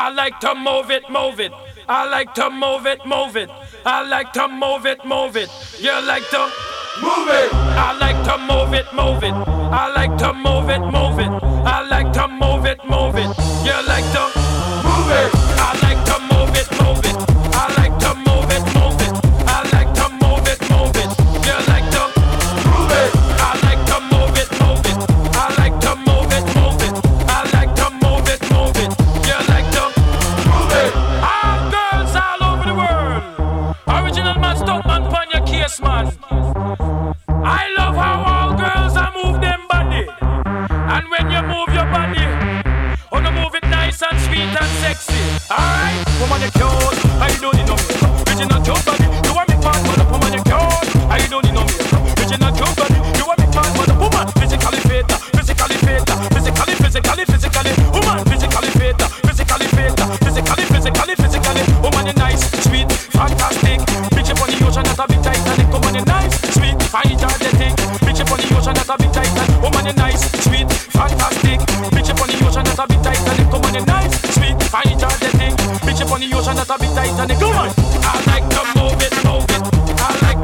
I like to move it, move it. I like to move it, move it. I like to move it, move it. You like to move it. I like to move it, move it. I like to move it, move it. I like to move it, move it. You like to move it. I like to move it, move it. I like to move it, move it. I like to move it, move it. You like to move it. I like to move it, move it. I like to move it, move it. I like to move it, move it. You like to move it. All girls all over the world. Original man, stuck man, pon your case, man. I love how all girls are move them body. And when you move your body, oh, you move it nice and sweet and sexy. Alright, woman, you cute. I don't need no makeup. Original cute body. You want me part man up, woman, you cute. I don't need no makeup. Original cute body. You want me part man up, woman. Physically fit, physically fit, physically. Woman, physically fit, physically fit, physically. Woman, you nice, sweet, fantastic. Bitch up on the ocean, that's a bit Titanic. Woman, you nice, sweet, fine, energetic. Bitch up on the ocean, that's a bit Titanic. Woman, you nice, sweet, fantastic. Bitch up on the ocean, that's a bit Titanic. Woman, you nice, sweet, fine, energetic. Bitch up on the ocean, that's a bit Titanic. Come on, I like to move it, move it. I like